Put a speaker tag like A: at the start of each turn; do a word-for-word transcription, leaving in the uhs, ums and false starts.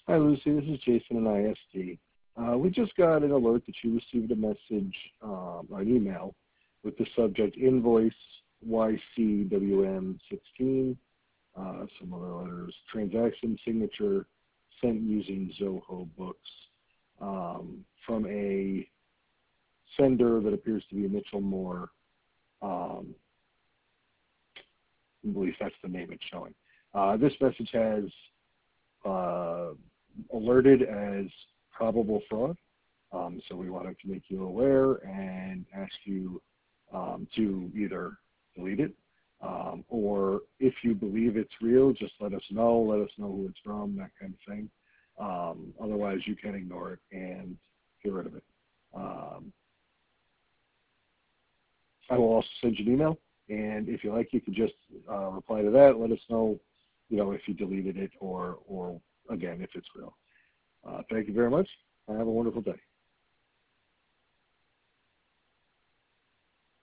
A: Hi, Lucy. This is Jason in I S D. Uh, we just got an alert that you received a message, um, or an email, with the subject invoice Y C W M sixteen, uh, some other letters, transaction signature sent using Zoho Books, um, from a sender that appears to be Mitchell Moore. Um, I believe that's the name it's showing. Uh, this message has uh, alerted as probable fraud. Um, so we wanted to make you aware and ask you um, to either delete it um, or if you believe it's real, just let us know. Let us know who it's from, that kind of thing. Um, otherwise, you can ignore it and get rid of it. Um, I will also send you an email, and if you like, you can just uh, reply to that. Let us know, you know, if you deleted it or, or again, if it's real. Uh, thank you very much. Have a wonderful day.